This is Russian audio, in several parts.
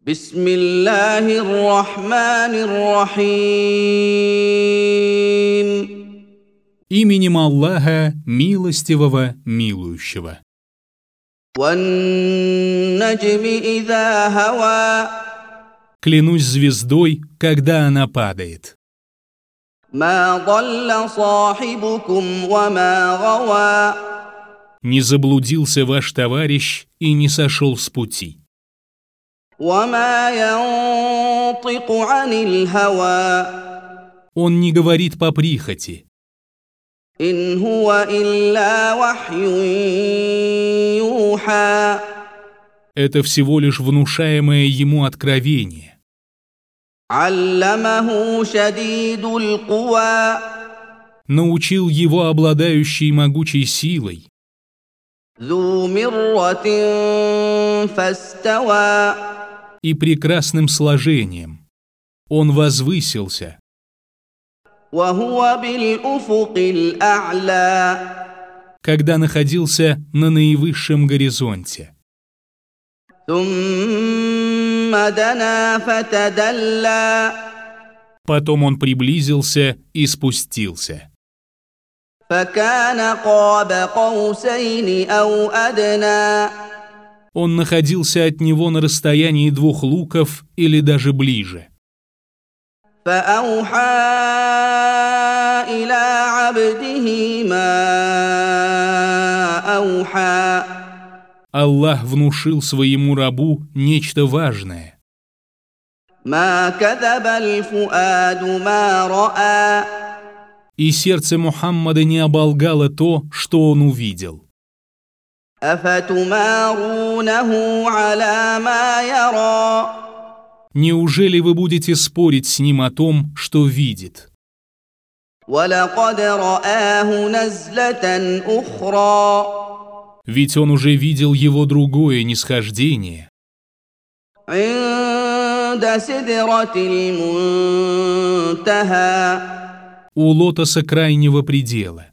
بسم الله الرحمن الرحيم. Именем Аллаха, милостивого, милующего. والنجم إذا هوى. Клянусь звездой, когда она падает. ما ضل صاحبكم وما غوى. Не заблудился ваш товарищ и не сошел с пути. وما ينطق عن الهوى. Он не говорит по прихоти. إن هو إلا وحي يوحى. Это всего лишь внушаемое ему откровение. علمه شديد القوى. Научил его обладающий могучей силой. ذو مرة فاستوى. И прекрасным сложением. Он возвысился. وهو بالأفق الأعلى. Когда находился на наивысшем горизонте. ثم دنا فتدلى. Потом он приблизился и спустился. فكان قاب قوسين أو أدنى. Он находился от него на расстоянии 2 луков или даже ближе. فأوحى إلى عبده ما أوحى. Аллах внушил своему рабу нечто важное. ما كذب الفؤاد ما رأى. И сердце Мухаммада не оболгало то, что он увидел. أفتمارونه على ما يرى. Неужели вы будете спорить с ним о том, что видит? ولقد رآه نزلة أخرى. Ведь он уже видел его другое нисхождение. عند سدرة المنتهى. У лотоса крайнего предела.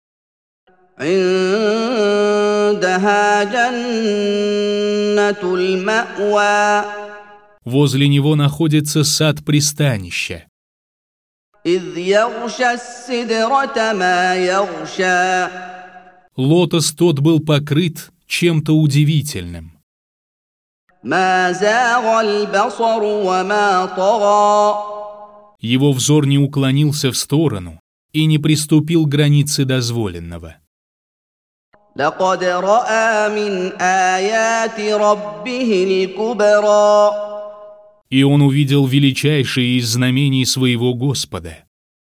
عندها جنة المأوى. Возле него находится сад пристанища. إذ يغشى السدرة ما يغشى. Лотос тот был покрыт чем-то удивительным. ما زاغ البصر وما طغى. Его взор не уклонился в сторону и не приступил к границе дозволенного. لقد رأى من آيات ربه الكبرى. И он увидел величайшие из знамений своего Господа.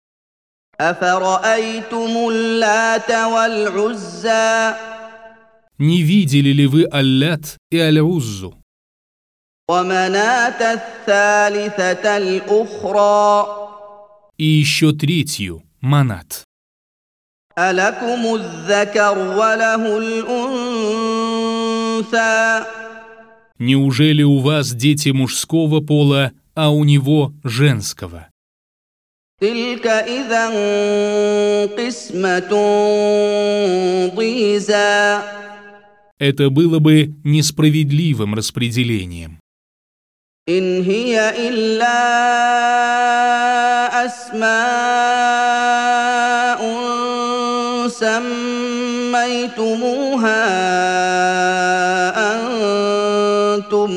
أفرأيتم اللات والعزى. Не видели ли вы Аллат и Аль-Уззу? ومناة الثالثة الأخرى. И еще третью, Манат. ألكم الذكر وله الأنثى. Неужели у вас дети мужского пола, а у него женского? تلك إذا قسمة ضيزى. Это было бы несправедливым распределением. إن هي إلا أسماء سميتموها أنتم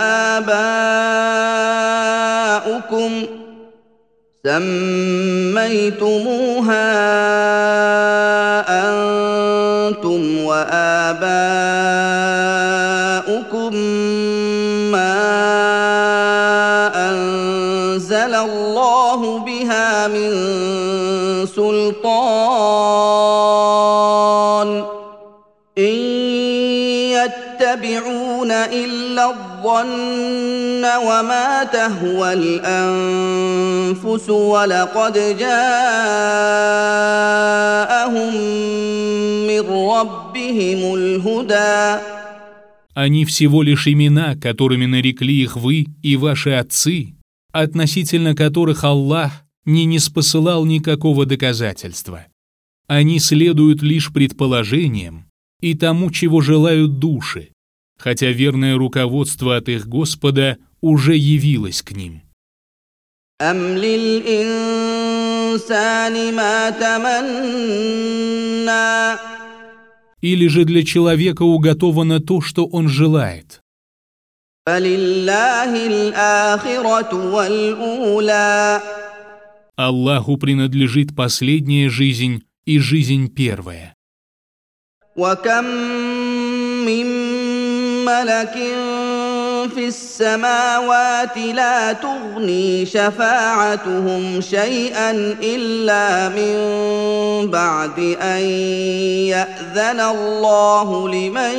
وآباؤكم ما أنزل الله بها من سلطان إن يتبعون إلا الظن وما تهوى الأنفس ولقد جاءهم من ربهم الهدى. Они всего лишь имена, которыми нарекли их вы и ваши отцы, относительно которых Аллах не ниспосылал никакого доказательства. Они следуют лишь предположениям и тому, чего желают души, хотя верное руководство от их Господа уже явилась к ним. أَمْ لِلْإِنسَانِ مَا تَمَنَّى Или же для человека уготовано то, что он желает? فَلِلَّهِ الْآخِرَةُ وَالْأُولَى Аллаху принадлежит последняя жизнь и жизнь первая. وَكَمْ مِنْ مَلَكٍ في السماوات لا تغني شفاعتهم شيئا إلا من بعد أن يأذن الله لمن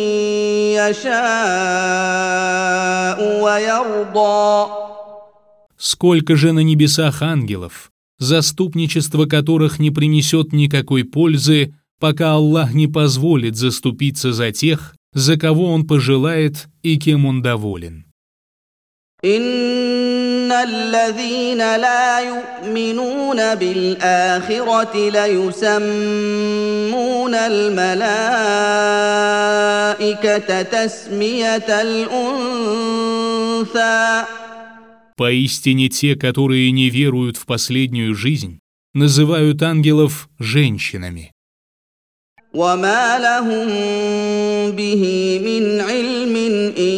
يشاء ويرضى. Сколько же на небесах ангелов, заступничество которых не принесет никакой пользы, пока Аллах не позволит заступиться за тех, за кого Он пожелает и кем Он доволен. إن الذين لا يؤمنون بالآخرة ليسمون الملائكة تسمية الأنثى. Поистине те, которые не веруют в последнюю жизнь, называют ангелов женщинами. وما لهم به من علم إن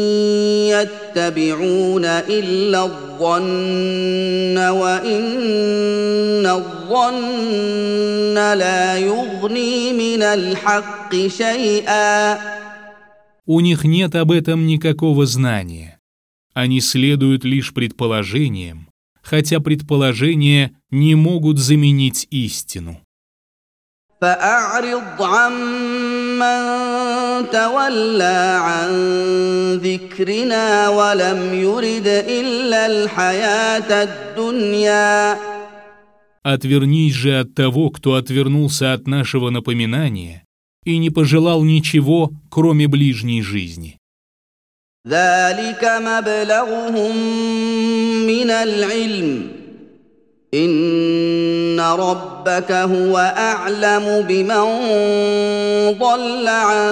يتبعون إلا الظن وإن الظن لا يغني من الحق شيئا. У них нет об этом никакого знания. Они следуют лишь предположениям, хотя предположения не могут заменить истину. فأعرض عمن تولى عن ذكرنا ولم يرد إلا الحياة الدنيا. Отвернись же от того, кто отвернулся от нашего напоминания и не пожелал ничего, кроме ближней жизни. ذلك مبلغهم من العلم إن ربك هو أعلم بمن ضل عن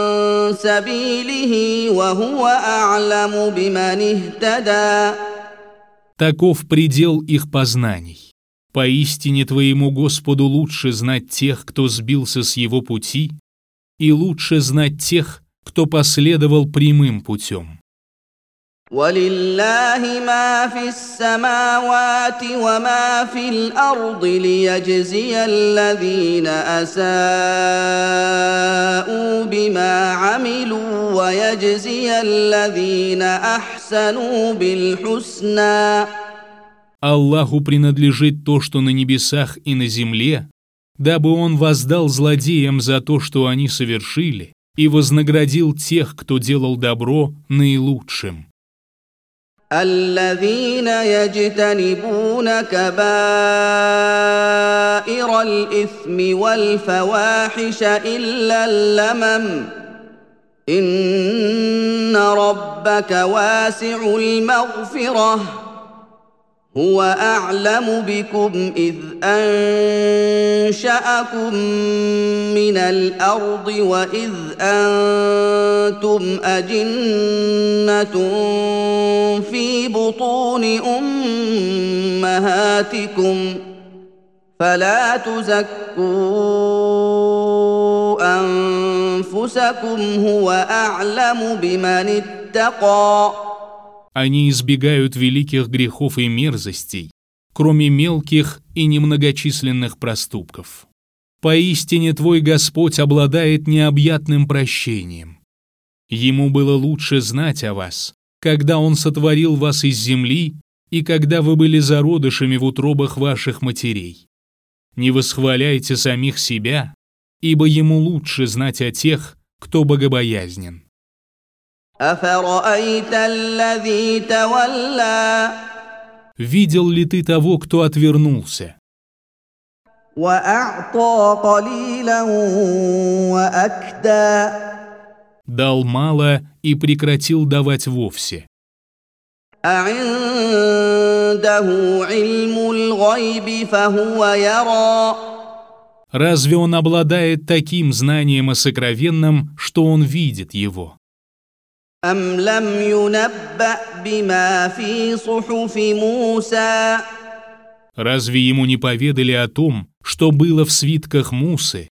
سبيله وهو أعلم بمن اهتدى. Таков предел их познаний. Поистине твоему Господу лучше знать тех, кто сбился с его пути, и лучше знать тех, кто последовал прямым путем. ولله ما في السماوات وما في الأرض ليجزي الذين أساءوا بما عملوا ويجزي الذين أحسنوا بالحسنى. Аллаху принадлежит то, что на небесах и на земле, дабы Он воздал злодеям за то, что они совершили, и вознаградил тех, кто делал добро, наилучшим. الذين يجتنبون كبائر الإثم والفواحش إلا اللمم إن ربك واسع المغفرة هو أعلم بكم إذ أنشأكم من الأرض وإذ أنتم أجنة في بطون أمهاتكم فلا تزكوا أنفسكم هو أعلم بمن اتقى. Они избегают великих грехов и мерзостей, кроме мелких и немногочисленных проступков. Поистине твой Господь обладает необъятным прощением. Ему было лучше знать о вас, когда Он сотворил вас из земли и когда вы были зародышами в утробах ваших матерей. Не восхваляйте самих себя, ибо Ему лучше знать о тех, кто богобоязнен. أفرأيت الذي تولى Видел ли ты того, кто отвернулся? وأعطى قليلا وأكدى Дал мало и прекратил давать вовсе. أعنده علم الغيب فهو يرى. Разве он обладает таким знанием о сокровенном, что он видит его? أم لم ينبأ بما في صحف موسى Разве ему не поведали о том, что было в свитках Мусы,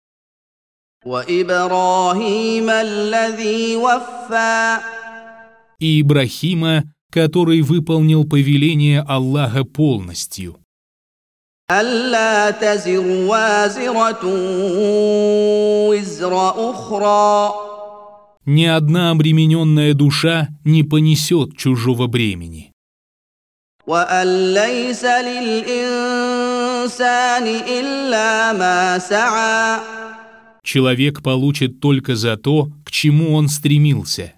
وإبراهيم الذي وفى и Ибрахима, который выполнил повеление Аллаха полностью? ألا تزر وازرة وزر أخرى Ни одна обремененная душа не понесет чужого бремени. وأن ليس للإنسان إلا ما سعى Человек получит только за то, к чему он стремился,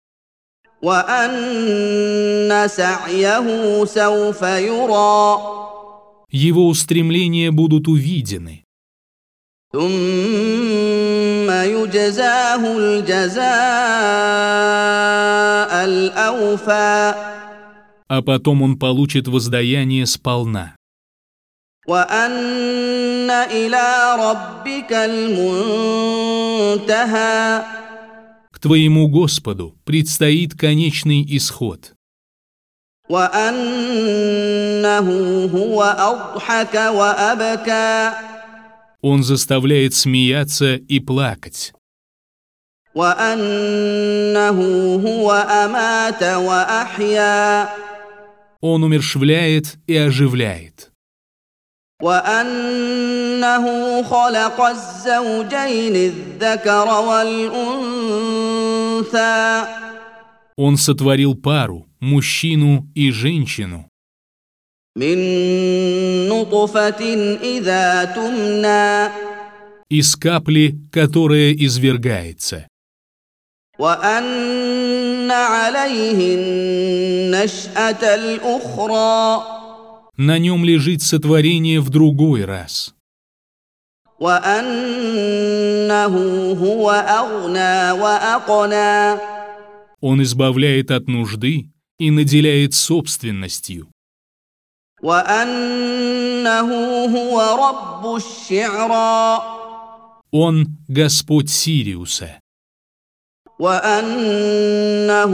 وأن سعيه سوف يرى его устремления будут увидены, ثم يجزاه الجزاء الأوفى а потом он получит воздаяние сполна. وأن إلى ربك المنتهى К твоему Господу предстоит конечный исход. وأنه هو أضحك وأبكى Он заставляет смеяться и плакать. وأنه هو أمات وأحيا Он умерщвляет и оживляет. وأنه خلق الزوجين الذكر والأنثى Он сотворил пару, мужчину и женщину, من نطفة إذا تمنى из капли, которая извергается. وأن عليه النشأة الأخرى На нем лежит сотворение в другой раз. وأنه هو أغنى وأقنى Он избавляет от нужды и наделяет собственностью. وأنه هو رب الشعرى Он Господь Сириуса. وأنه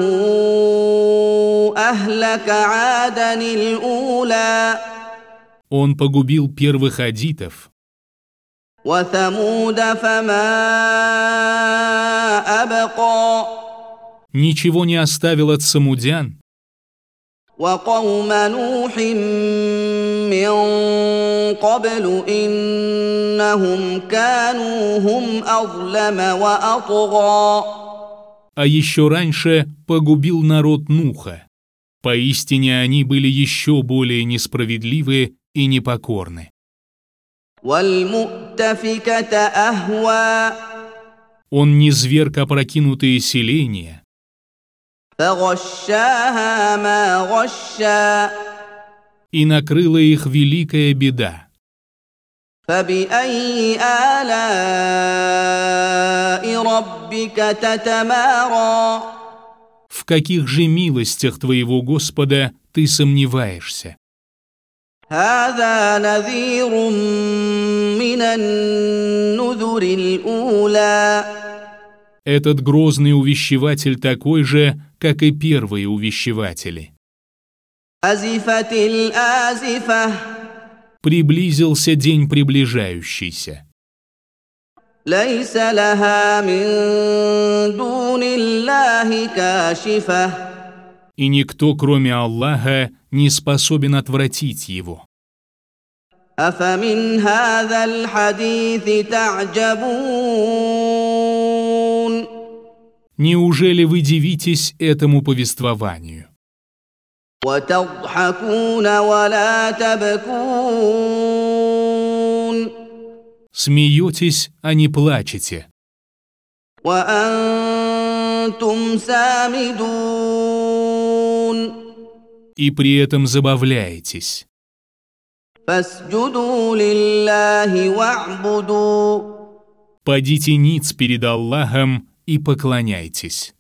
أهلك عادا الأولى Он погубил первых адитов, وثمود فما أبقى ничего не оставил от самудян, وقوم نوح من قبل إنهم كانوا هم أظلم وأطغى а еще раньше погубил народ Нуха. Поистине они были еще более несправедливы и непокорны. والمؤتفكة أهوى Он низверг опрокинутые селения, فغشاها ما غشا и накрыла их великая беда. فبأي آلاء ربك تتمارى В каких же милостях твоего Господа ты сомневаешься? هذا نذير من النذر الأولى Этот грозный увещеватель такой же, как и первые увещеватели. أزفت الآزفة Приблизился день приближающийся. ليس لها من دون الله كاشفة И никто, кроме Аллаха, не способен отвратить его. أفمن هذا الحديث تعجبون Неужели вы дивитесь этому повествованию? وتضحكون ولا تبكون Смеетесь, а не плачете, وأنتم سامدون и при этом забавляетесь. فاسجدوا لله واعبدوا Падите ниц перед Аллахом и поклоняйтесь.